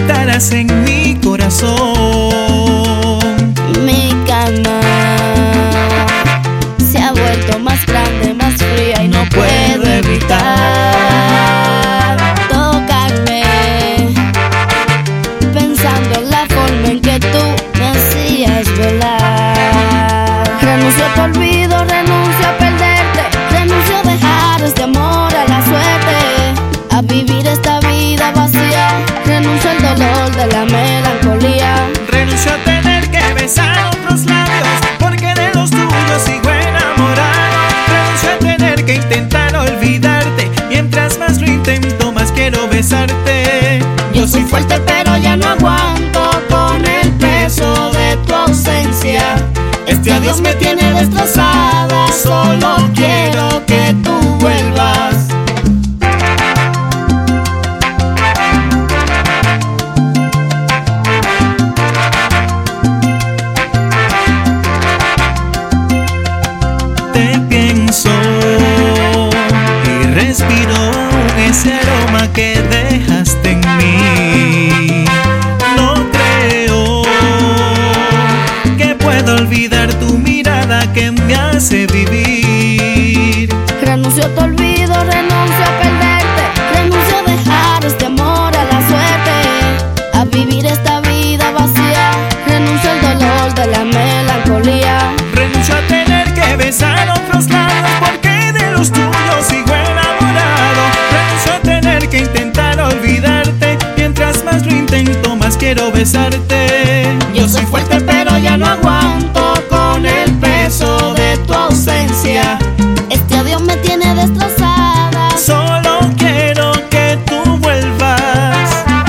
estarás en mi corazón. Mi cama se ha vuelto más grande, más fría y no puedo evitar tocarme, pensando en la forma en que tú me hacías volar. Renuncio a tu olvido, renuncio a perderte, renuncio a dejar este amor a la suerte, a vivir esta vida vacía, renuncio al dolor de la melancolía. Renuncio a tener que besar otros labios, porque de los tuyos sigo enamorado. Renuncio a tener que intentar olvidarte, mientras más lo intento más quiero besarte. Yo soy fuerte pero ya no aguanto con el peso de tu ausencia. Este adiós me tiene destrozada, solo quiero que tú vuelvas. Te pienso y respiro ese aroma que dejaste en mí. No creo que pueda olvidar tu mirada que me hace vivir. Renuncio a tu olvido, renuncio a perderte, renuncio a dejar este amor a la suerte, a vivir esta vida vacía, renuncio al dolor de la melancolía. Renuncio a tener que besar otros labios, porque de los tuyos sigo enamorado. Renuncio a tener que intentar olvidarte, mientras más lo intento más quiero besarte. Yo soy fuerte pero ya no aguanto con el peso de tu ausencia. Este adiós me tiene destrozada, Solo quiero que tú vuelvas.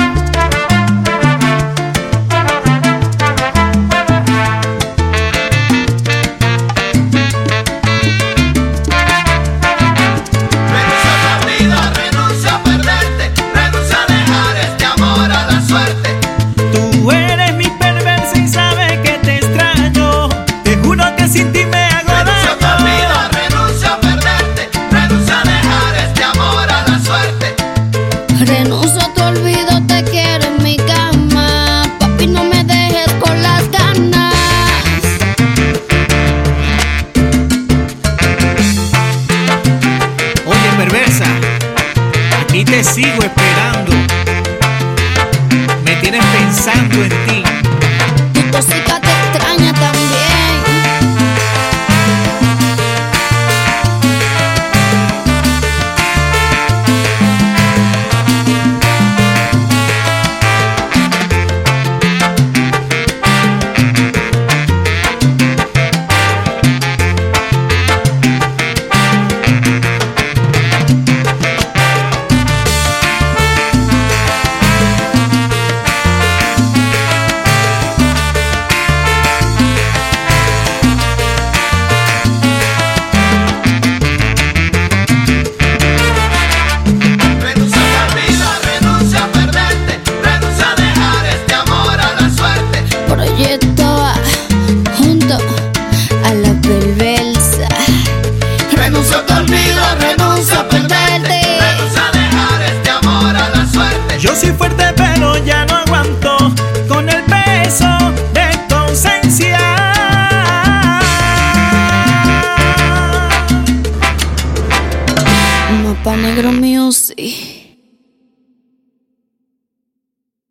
Renuncio a tu olvido, renuncio a perderte, renuncio a dejar este amor a la suerte. Tú eres mi perversa y sabes que te extraño. Te juro que sin ti me hago Renuncio a tu olvido, daño. renuncio a perderte, renuncio a dejar este amor a la suerte. renuncio a tu olvido, te quiero en mi cama. Papi, no me dejes con las ganas. Oye, perversa, aquí te sigo esperando. Me tienes pensando en ti. Tu tóxica te extraña también. Renuncio a tu olvido, renuncio a perderte, renuncio a dejar este amor a la suerte. Proyecto A, junto a la perversa. Renuncio a tu olvido, renuncio a perderte, renuncio a dejar este amor a la suerte. Yo soy fuerte pero ya no aguanto con el peso de tu ausencia. Mapa Negro Music.